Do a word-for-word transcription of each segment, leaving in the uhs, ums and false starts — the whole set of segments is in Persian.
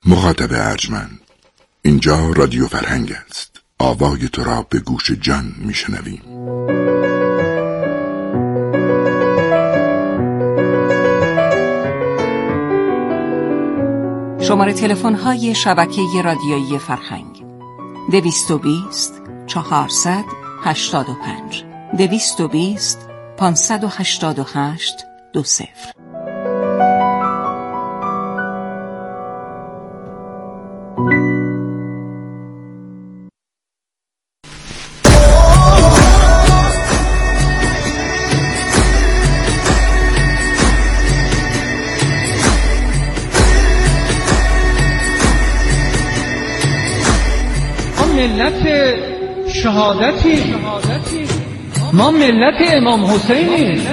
مخاطب ارجمند، اینجا رادیو فرهنگ است. آوای تو را به گوش جان میشنویم. شماره تلفن های شبکه رادیویی فرهنگ: دویست و بیست چهارصد هشتاد و پنج دویست و بیست پانصد و هشتاد و هشت دو صفر. ملت شهادتی، ما ملت امام حسینی.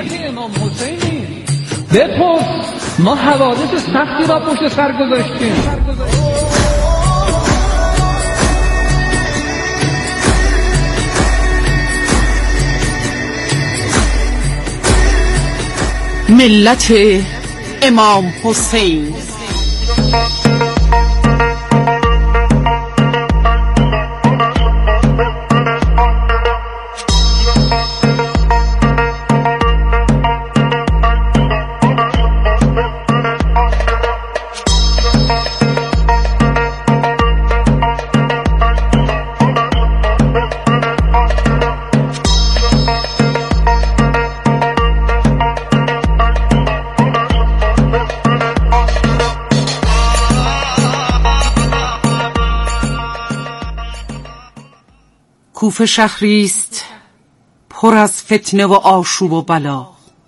بپرس، ما حوادث سختی را پشت سر گذاشتیم. ملت امام حسین. کوفه شهری است پر از فتنه و آشوب و بلا.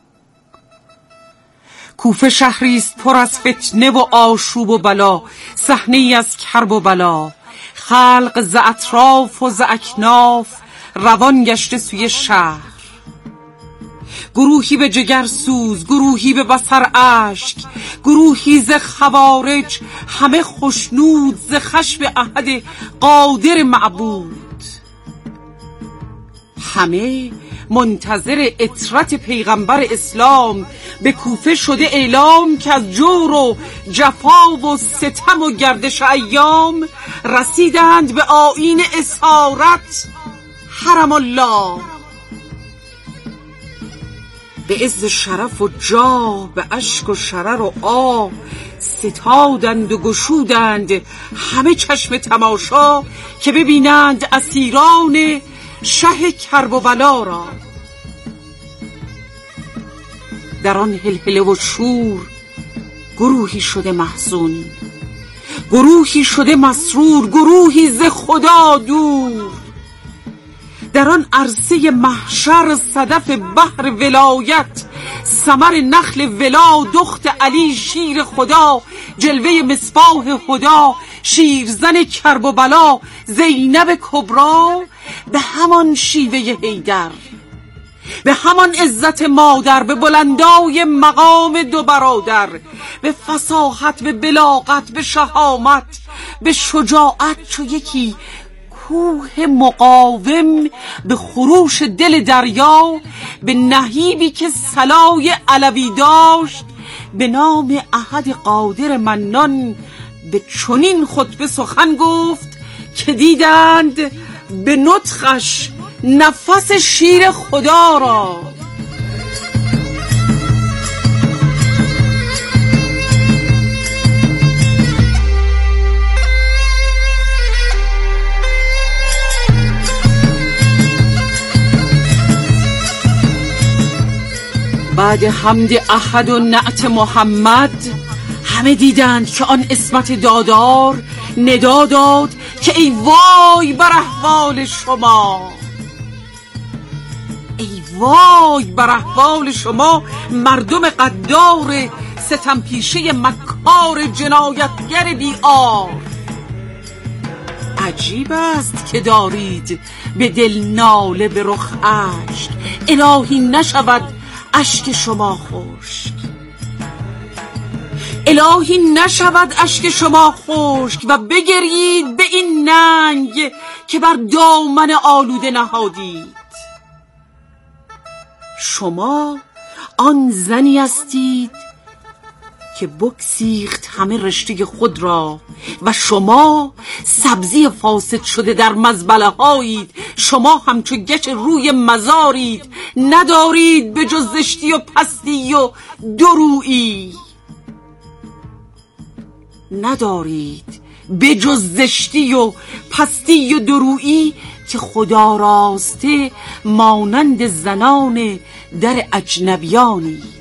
کوفه شهری است پر از فتنه و آشوب و بلا، صحنه ای از کرب و بلا. خلق ز اطراف و ز اکناف روان گشته سوی شهر. گروهی به جگر سوز، گروهی به بصر اشک، گروهی ز خوارج، همه خشنود ز خشم احد قادر معبود. همه منتظر اطرت پیغمبر اسلام. به کوفه شده اعلام که از جور و جفا و ستم و گردش ایام رسیدند به آیین اسارت حرم الله. به عز شرف و جاه، به اشک و شرر و آه ستادند و گشودند همه چشم تماشا، که ببینند اسیران شه کرب و بلا را. در آن هلهله و شور گروهی شده محزون، گروهی شده مسرور، گروهی ز خدا دور. در آن عرصه محشر صدف بحر ولایت، ثمر نخل ولا، دخت علی شیر خدا، جلوه مصباح خدا، شیرزن کرب و بلا، زینب کبرا. به همان شیوه حیدر، به همان عزت مادر، به بلندای مقام دو برادر، به فصاحت، به بلاغت، به شهامت، به شجاعت، چو یکی کوه مقاوم، به خروش دل دریا، به نهیبی که صلای علوی داشت، به نام احد قادر منان. به چنین خطبه سخن گفت که دیدند به نطقش نفس شیر خدا را. بعد حمد احد و نعت محمد، همه دیدند که آن عصمت دادار ندا داد که ای وای بر احوال شما، ای وای بر احوال شما مردم قدار، ستم پیشه مکار، جنایتگر بی‌عار. عجیب است که دارید به دل ناله، به رخ اشک، الهی نشود اشک شما خشک. الهی نشود اشک شما خشک و بگرید به این ننگ که بر دامن آلوده نهادید. شما آن زنی هستید که بگسیخت همه رشته خود را و شما سبزی فاسد شده در مزبله هایید. شما همچو گچ روی مزارید، ندارید به جز زشتی و پستی و درویی. ندارید به جز زشتی و پستی و درویی که خدا راسته مانند زنان در اجنبیانید.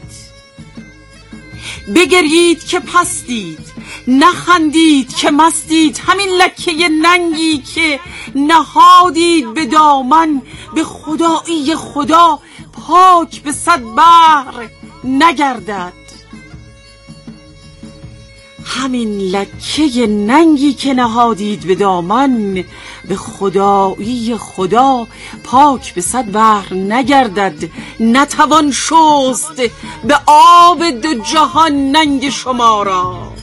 بگرید که پستید، نخندید که مستید. همین لکه ننگی که نهادید به دامن، به خدایی خدا پاک به صد بحر نگردد. همین لکه ننگی که نهادید به دامن، به خدایی خدا پاک به صد بحر نگردد. نتوان شست به آب دو جهان ننگ شما را.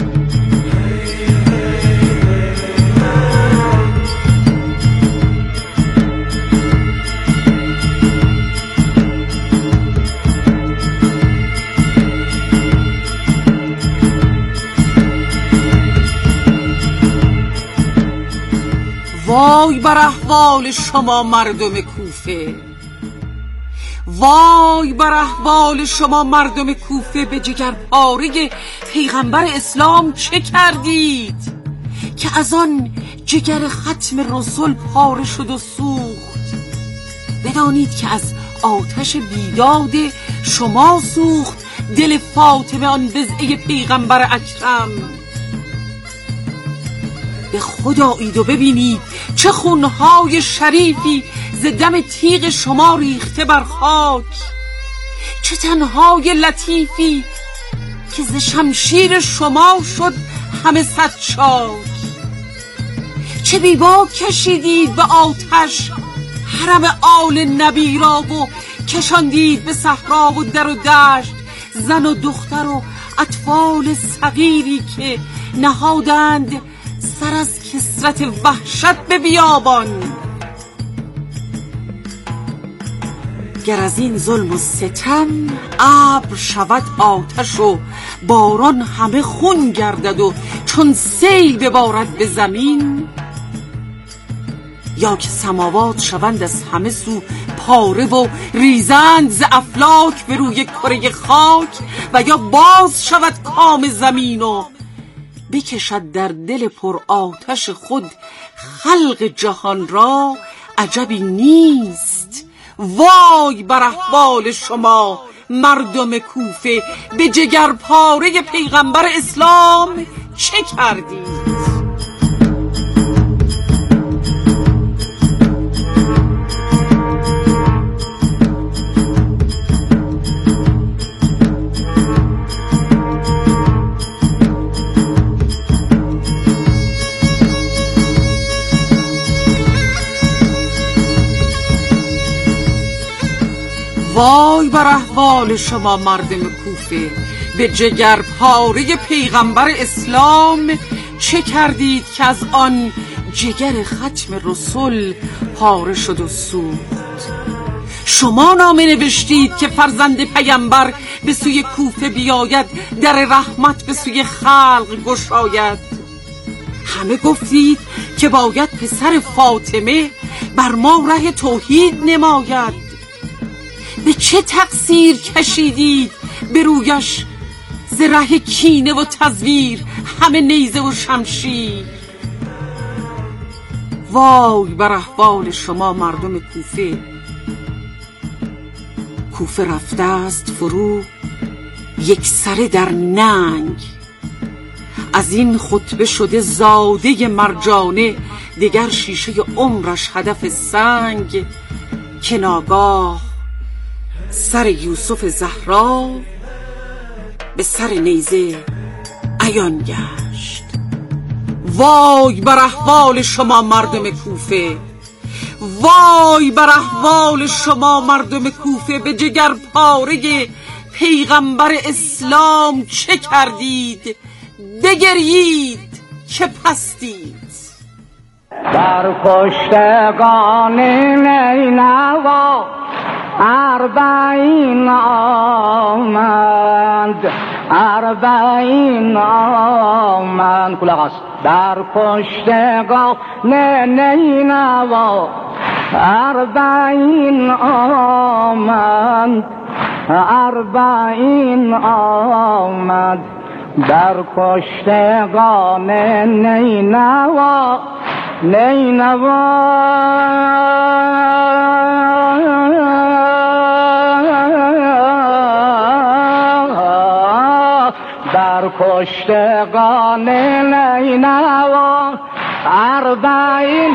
وای بر احوال شما مردم کوفه، وای بر احوال شما مردم کوفه. به جگر پاره پیغمبر اسلام چه کردید که از آن جگر ختم رسول پاره شد و سوخت؟ بدانید که از آتش بیداد شما سوخت دل فاطمه آن بضعه پیغمبر اکرم. به خدا اید و ببینید چه خونهای شریفی ز دم تیغ شما ریخته بر خاک، چه تنهای لطیفی که ز شمشیر شما شد همه صد چاک. چه بیباک کشیدید به آتش حرم آل نبی را و کشاندید به صحرا و در و دشت زن و دختر و اطفال صغیری که نهادند سر از کثرت وحشت به بیابان. گر از این ظلم و ستم ابر شود آتش و باران همه خون گردد و چون سیل ببارد به زمین، یا که سماوات شوند از همه سو پاره و ریزند ز افلاک به روی کره خاک، و یا باز شود کام زمین و بکشد در دل پر آتش خود خلق جهان را، عجبی نیست. وای بر احوال شما مردم کوفه، به جگر پاره پیغمبر اسلام چه کردید؟ وای بر احوال شما مردم کوفه، به جگر پاره پیغمبر اسلام چه کردید که از آن جگر ختم رسول پاره شد و سوخت؟ شما نامه نوشتید که فرزند پیامبر به سوی کوفه بیاید، در رحمت به سوی خلق گشاید. همه گفتید که باید پسر فاطمه بر ما ره توحید نماید. به چه تقصیر کشیدید به رویش ز ره کینه و تزویر همه نیزه و شمشیر؟ وای بر احوال شما مردم کوفه، کوفه رفته است فرو یک سره در ننگ. از این خطبه شده زاده مرجانه، دگر شیشه عمرش هدف سنگ. که ناگاه سر یوسف زهرا به سر نیزه عیان گشت. وای بر احوال شما مردم کوفه، وای بر احوال شما مردم کوفه، به جگر پاره پیغمبر اسلام چه کردید؟ بگریید که پستید. در کشتگان نینوا اربعین آمد، اربعین آمد کلاغاست در پشتگاه نه نینوا اربعین آمد اربعین آمد در پشتگان نینوا نینوا در پشتگان نینوا اربعین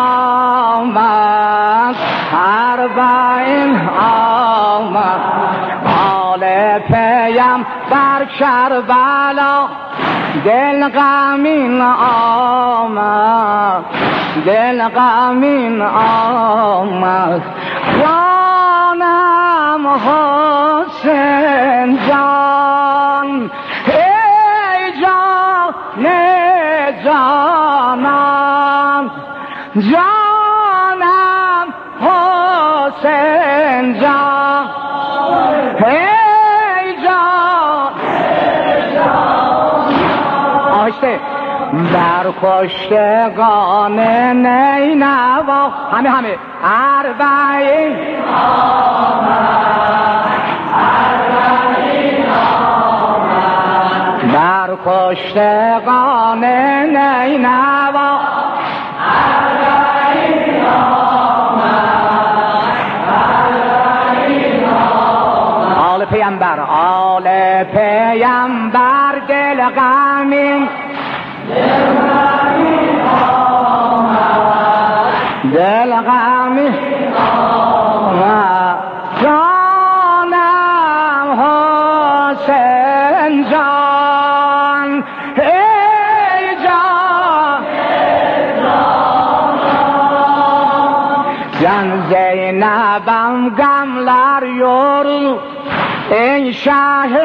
آمد اربعین آمد آل پیم در کربلا دل غمین آمد دل غمین آمد جانم حسین جان ای جان جانم جانم حسین جان ای جان آهسته در کشتگان نینوا همه همه اربعین در کشتگان نینوا آل پیامبر آل پیامبر دل غمین دل غمین جانم حسین جان ای جان جان زینبم گملر یورو ای شاه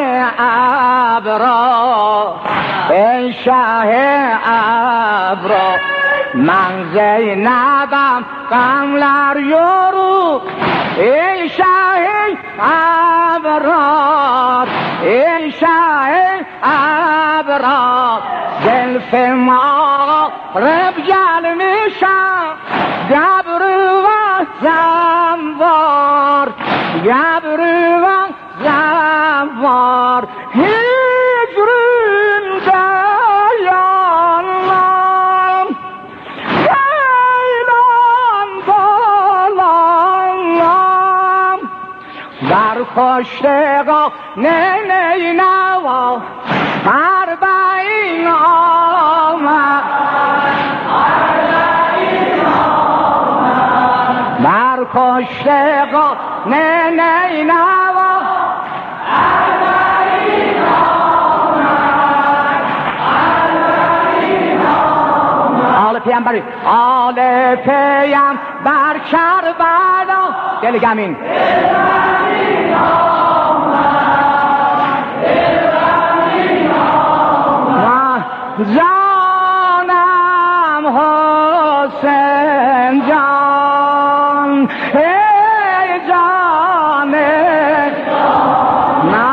ابرا ای شاه ابرا من زینبم قملر یورو ای شاه ابرا ای شاه ابرا زلف ما رب جل میشم گبرو و زنوار گبرو و زنوار هجرون دیانم دیلان بالانم در کشتگاه نینوا اربعین آمد در کشتگاه نینوا اربعین آمد اربعین آمد آل پیامبر آل پیامبر کربلا دل غمین جانم حسین جان ای جان نه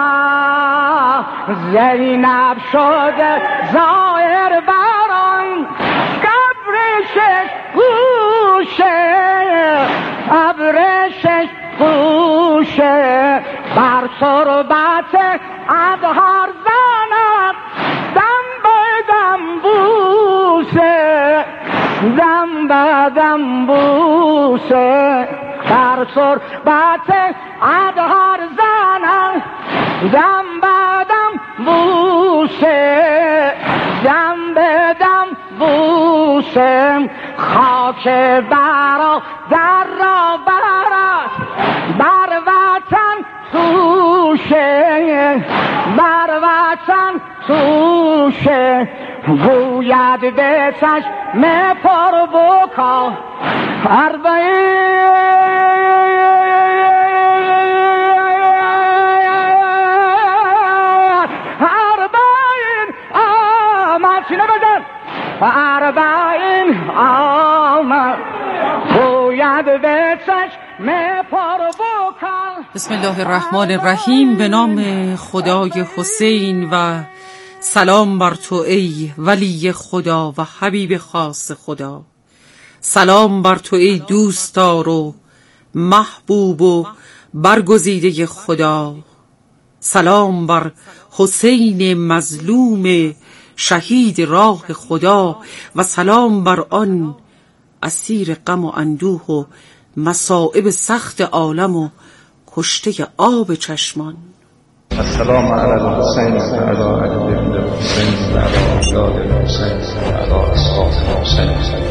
زینب شده ظاهر بران قبرشش گوشه قبرشش گوشه بر تربت ادهار زند دم بدم بوسه دم بدم بوسه بر تربت ادهار زند دم بدم بوسه دم بدم بوسه خاک برا در را برد بر وطن توشه بر وطن توشه گوید به چشم پر بکا اربعین آمد سینه بزن اربعین آمد گوید به چشم me provocan. بسم الله الرحمن الرحیم. به نام خدای حسین و سلام بر تو ای ولی خدا و حبیب خاص خدا. سلام بر تو ای دوستدار و محبوب و برگزیده خدا. سلام بر حسین مظلوم شهید راه خدا و سلام بر آن اسیر غم و اندوه و مصائب سخت عالم و کشته آب چشمان. السلام علی الحسین و علی علی ابن الحسین و علی اولاد الحسین و علی اصحاب الحسین.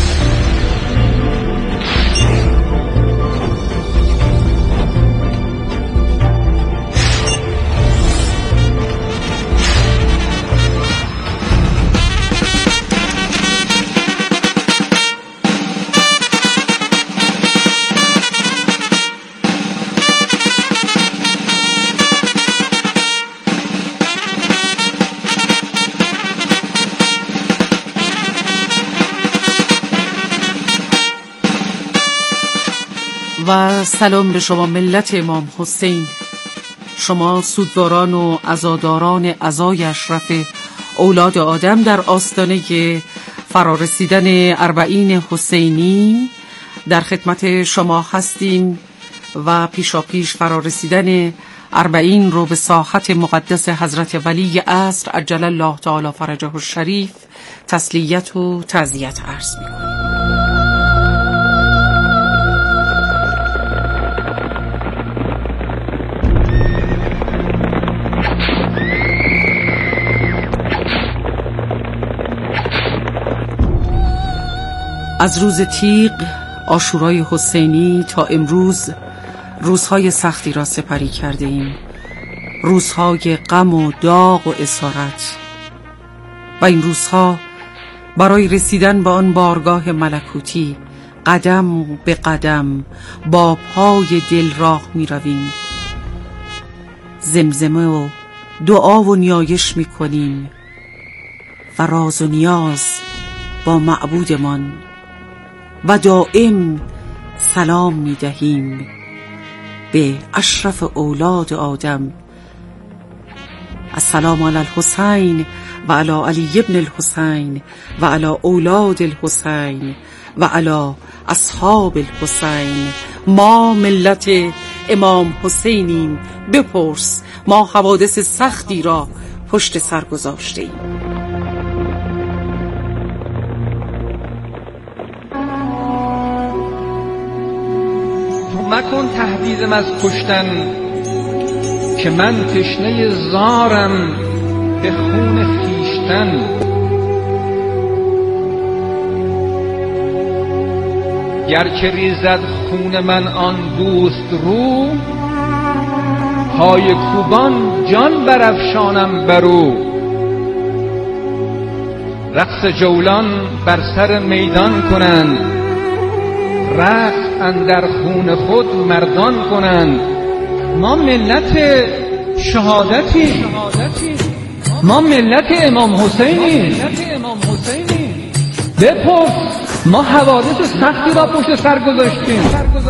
و سلام به شما ملت امام حسین، شما سودواران و عزاداران عزای اشرف اولاد آدم در آستانه فرارسیدن اربعین حسینی در خدمت شما هستیم و پیشا پیش فرارسیدن اربعین رو به ساحت مقدس حضرت ولی عصر عجل الله تعالی فرجه الشریف تسلیت و تعزیت عرض می‌کنیم. از روز تیغ عاشورای حسینی تا امروز روزهای سختی را سپری کرده ایم، روزهای غم و داغ و اسارت، و این روزها برای رسیدن به آن بارگاه ملکوتی قدم به قدم با پای دل راه می رویم، زمزمه و دعا و نیایش می کنیم و راز و نیاز با معبودمان و دائم سلام می دهیم به اشرف اولاد آدم. السلام علی الحسین و علی علی ابن الحسین و علی اولاد الحسین و علی اصحاب الحسین. ما ملت امام حسینیم، بپرس ما حوادث سختی را پشت سر گذاشته ایم. مکن تهدیدم از کشتن که من تشنه زارم به خون خویشتن. گر که ریزد خون من آن دوست رو، پای کوبان جان برافشانم برو. رقص جولان بر سر میدان کنند، رقص اندر خون خود مردان کنند. ما ملت شهادتی، ما ملت امام حسینی، بپرس ما حوادث سختی را پشت سر گذاشتیم.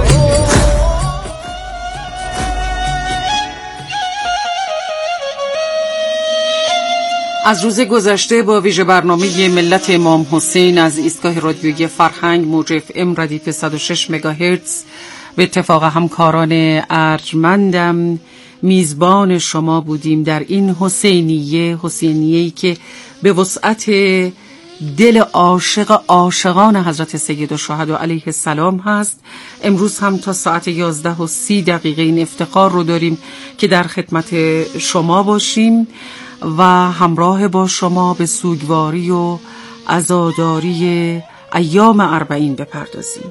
از روز گذشته با ویژه برنامه ملت امام حسین از ایستگاه رادیویی فرهنگ موج اف ام ردیف صد و شش مگاهرتز به اتفاق همکاران ارجمندم میزبان شما بودیم در این حسینیه، حسینیه‌ای که به وسعت دل عاشق عاشقان حضرت سید الشهدا علیه السلام هست. امروز هم تا ساعت یازده و سی دقیقه این افتخار رو داریم که در خدمت شما باشیم و همراه با شما به سوگواری و عزاداری ایام اربعین بپردازیم.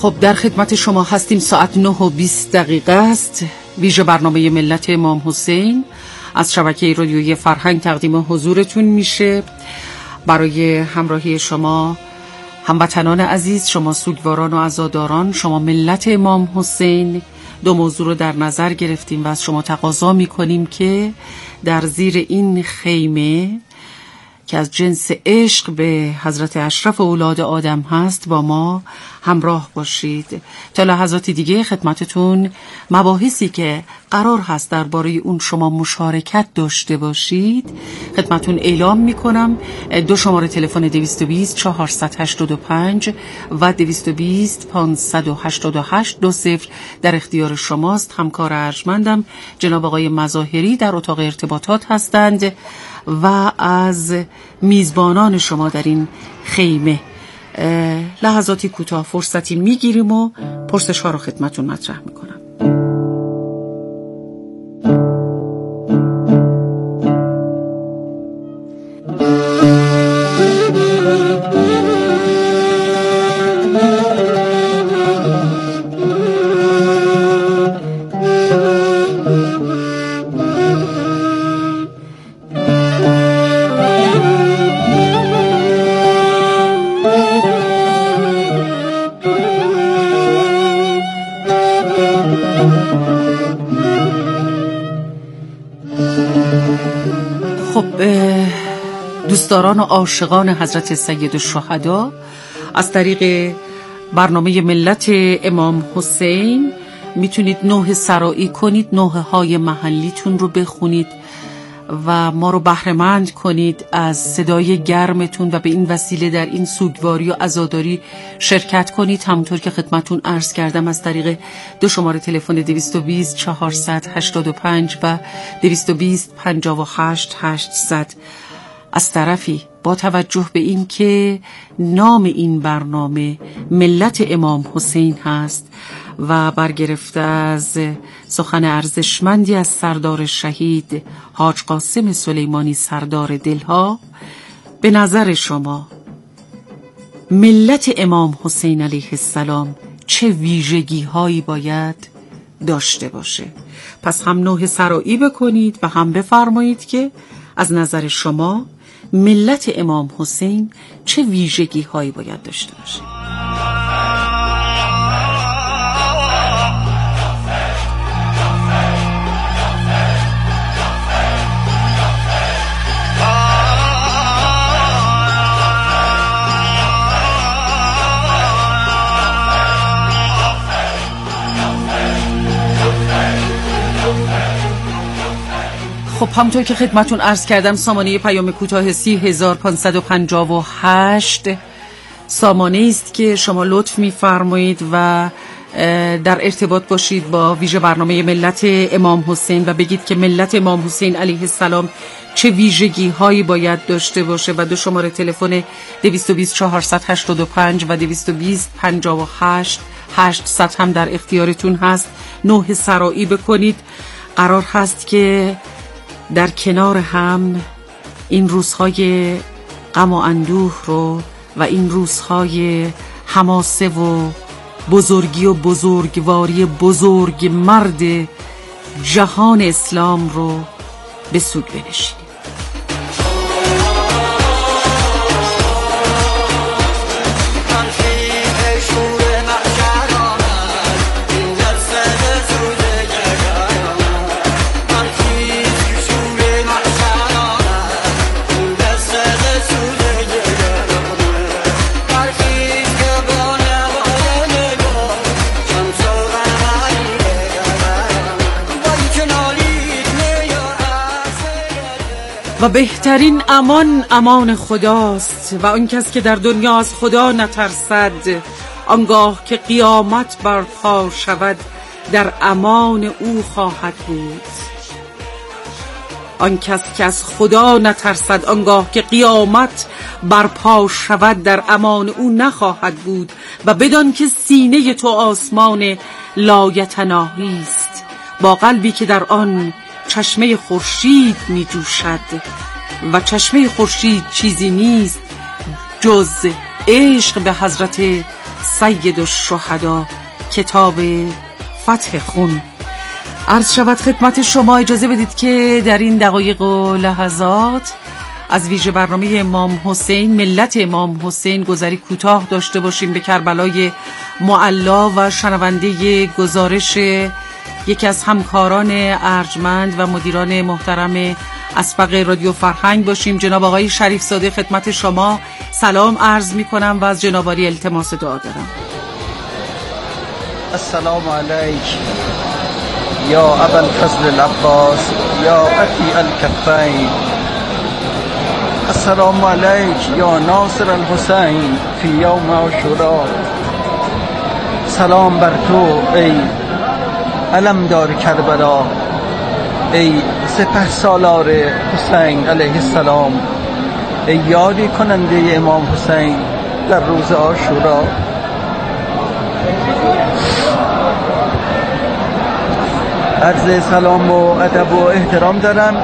خب در خدمت شما هستیم. ساعت نه و بیست دقیقه است. ویژه برنامه ملت امام حسین از شبکه رادیویی فرهنگ تقدیم حضورتون میشه. برای همراهی شما هموطنان عزیز، شما سوگواران و عزاداران، شما ملت امام حسین، دو موضوع رو در نظر گرفتیم و از شما تقاضا میکنیم که در زیر این خیمه که از جنس عشق به حضرت اشرف اولاد آدم هست با ما همراه باشید. تا لحظاتی دیگه خدمتتون مباحثی که قرار هست درباره اون شما مشارکت داشته باشید خدمتتون اعلام میکنم. دو شماره تلفن دویست و بیست چهارصد و هشتاد و پنج و دویست و بیست پانصد و هشتاد و هشت دو صفر در اختیار شماست. همکار ارجمندم جناب آقای مظاهری در اتاق ارتباطات هستند و از میزبانان شما در این خیمه لحظاتی کوتاه فرصتی میگیریم و پرسش ها رو خدمتون مطرح میکنم. دوستداران و عاشقان حضرت سید الشهدا، از طریق برنامه ملت امام حسین میتونید نوحه سرایی کنید، نوحه های محلیتون رو بخونید و ما رو بهره‌مند کنید از صدای گرمتون و به این وسیله در این سوگواری و عزاداری شرکت کنید. همونطور که خدمتون عرض کردم از طریق دو شماره تلفن دویست و بیست چهارصد و هشتاد و پنج و دویست و بیست پنجاه و هشت هشتصد. از طرفی با توجه به این که نام این برنامه ملت امام حسین هست و برگرفته از سخن ارزشمندی از سردار شهید حاج قاسم سلیمانی سردار دلها، به نظر شما ملت امام حسین علیه السلام چه ویژگی هایی باید داشته باشه؟ پس هم نوحه سرایی بکنید و هم بفرمایید که از نظر شما ملت امام حسین چه ویژگی هایی باید داشته باشه؟ خب همونطور که خدمتون عرض کردم سامانه پیام کوتاه سی هزار و پانصد و پنجاه و هشت سامانه است که شما لطف می‌فرمایید و در ارتباط باشید با ویژه برنامه ملت امام حسین و بگید که ملت امام حسین علیه السلام چه ویژگی هایی باید داشته باشه و دو شماره تلفن دویست و بیست چهارصد و هشتاد و پنج و دویست و بیست پنجاه و هشت هشتصد هم در اختیارتون هست. نوحه سرایی بکنید. قرار هست که در کنار هم این روزهای غم و اندوه رو و این روزهای حماسه و بزرگی و بزرگواری بزرگ مرد جهان اسلام رو به سوگ بنشینیم. و بهترین امان امان خداست و آن کس که در دنیا از خدا نترسد آنگاه که قیامت برپا شود در امان او خواهد بود. آن کس که از خدا نترسد آنگاه که قیامت برپا شود در امان او نخواهد بود و بدان که سینه تو آسمان لایتناهی است با قلبی که در آن چشمه خورشید می جوشد و چشمه خورشید چیزی نیست جز عشق به حضرت سید الشهدا، کتاب فتح خون. عرض شود خدمت شما، اجازه بدید که در این دقایق و لحظات از ویژه برنامه امام حسین، ملت امام حسین، گذری کوتاه داشته باشیم به کربلای معلا و شنونده گزارش یکی از همکاران ارجمند و مدیران محترم اسبق رادیو فرهنگ باشیم. جناب آقای شریف زاده خدمت شما سلام عرض می کنم و از جنابعالی التماس دعا دارم. السلام علیک یا ابا الفضل العباس یا عطی الکفین. السلام علیک یا ناصر الحسین فی یوم عاشورا. سلام بر تو ای علمدار کربلا، ای سپه سالار حسین علیه السلام، ای یاری کننده امام حسین در روز عاشورا. عرض سلام و ادب و احترام دارم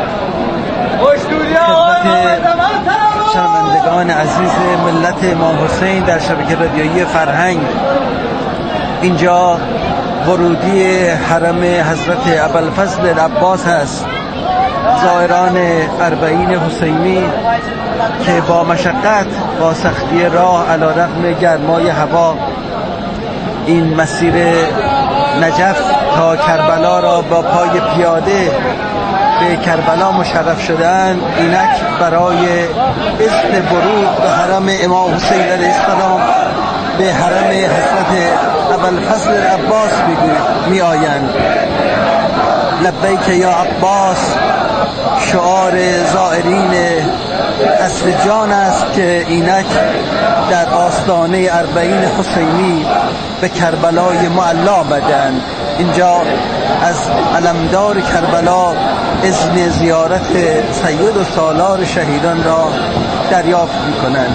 خدمت شنوندگان عزیز ملت امام حسین در شبکه رادیویی فرهنگ. اینجا ورودی حرم حضرت ابوالفضل العباس هست، زائران اربعین حسینی که با مشقت، با سختی راه، علی رغم گرمای هوا این مسیر نجف تا کربلا را با پای پیاده به کربلا مشرف شدند. اینک برای اذن ورود به حرم امام حسین علیه السلام به حرم حضرت ابوالفضل العباس می آیند. لبیک یا عباس شعار زائرین قصر جان است که اینک در آستانه اربعین حسینی به کربلای معلا بدن. اینجا از علمدار کربلا اذن زیارت سید و سالار شهیدان را دریافت می کنند.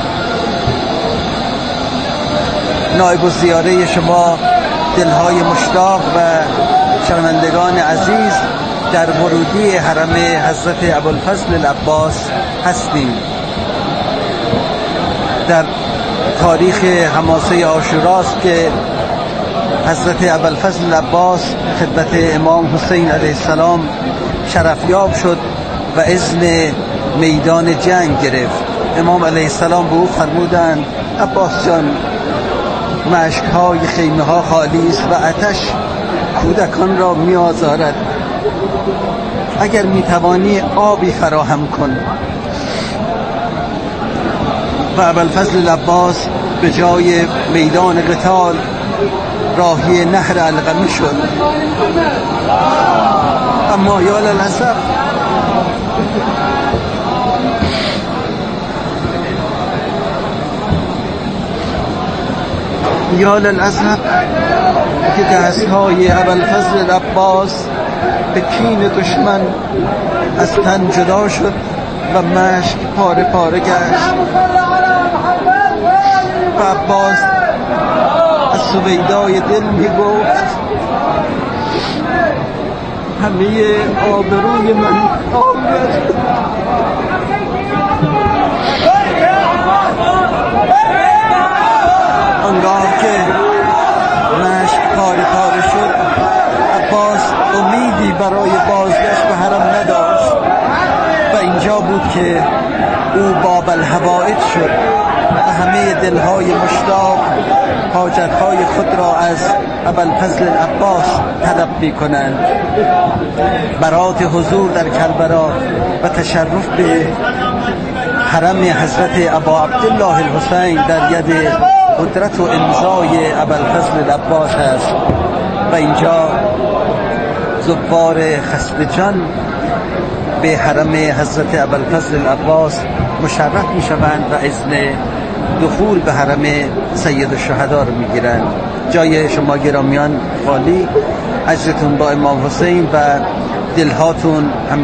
نایب الزیاره شما دلهای مشتاق و شنوندگان عزیز در ورودی حرم حضرت ابوالفضل العباس هستیم. در تاریخ حماسه عاشوراست که حضرت ابوالفضل العباس خدمت امام حسین علیه السلام شرفیاب شد و اذن میدان جنگ گرفت. امام علیه السلام به او فرمودند عباس جان، مشک‌های خیمه ها خالی است و آتش کودکان را می آزارد، اگر می توانی آبی فراهم کن. و ابوالفضل العباس به جای میدان قتال راهی نهر علقمه شد. اما یا للاسف یا للاسف که دستهای ابوالفضل العباس به کین دشمن از تن جدا شد و مشک پاره پاره گشت و عباس از سویدای دل می گفت همه آبروی من آمد. آنگاه که مشک پاره پاره شد، عباس امیدی برای بازگشت به حرم نداشت و اینجا بود که او باب الحوائج شد و همه دلهای مشتاق حاجتهای خود را از ابوالفضل العباس طلب می کنند. برات حضور در کربلا و تشرف به حرم حضرت ابا عبدالله الحسین در ید قدرت و امضای ابوالفضل العباس است و اینجا زوار خسته جان به حرم حضرت ابوالفضل العباس مشرف می شوند و اذن دخول به حرم سید الشهدا رو می گیرند. جای شما گرامیان خالی، اجرتون با امام حسین و دلهاتون هم